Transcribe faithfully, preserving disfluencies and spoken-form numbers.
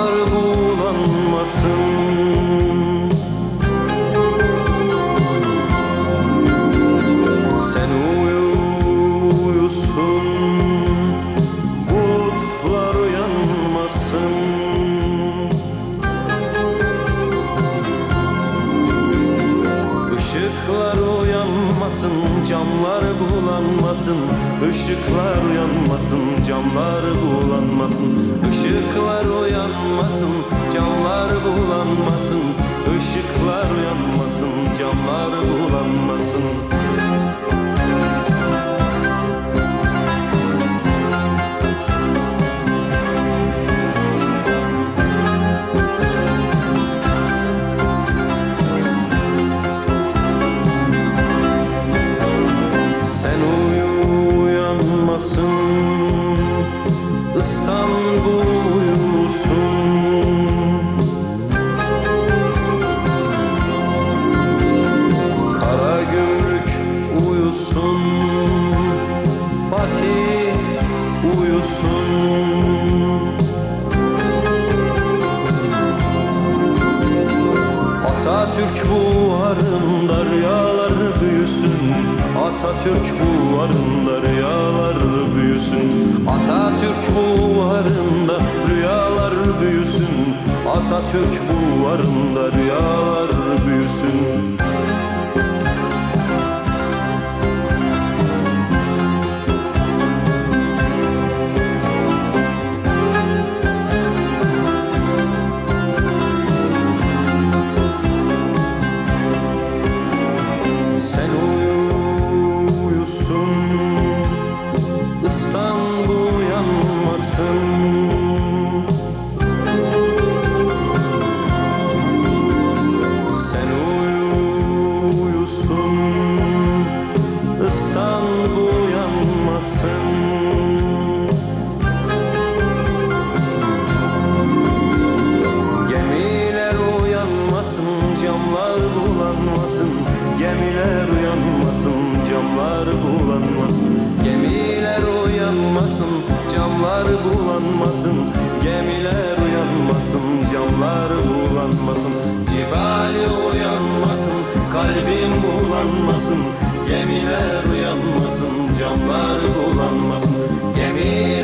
camlar bulanmasın. Sen uyu, uyusun, bulutlar uyanmasın. Işıklar uyanmasın, camlar bulanmasın. Işıklar uyanmasın, camlar bulanmasın. Işıklar uyanmasın, camlar bulanmasın. Işıklar uyanmasın, camlar bulanmasın. İstanbul uyusun. Karagümrük uyusun. Fatih uyusun. Atatürk buharında rüyalar büyüsün. Atatürk buharında rüyalar büyüsün. Atatürk buharında rüyalar büyüsün. Atatürk buharında rüyalar büyüsün. Sen uyu, uyusun, İstanbul uyanmasın. Sen uyu, uyusun, İstanbul uyanmasın. Gemiler uyanmasın, camlar bulanmasın. Gemiler uyanmasın, camlar bulanmasın. Gemiler uyanmasın, camlar bulanmasın. Gemiler uyanmasın, camlar bulanmasın. Cibali uyanmasın, kalbim bulanmasın. Gemiler uyanmasın, camlar bulanmasın. Gemiler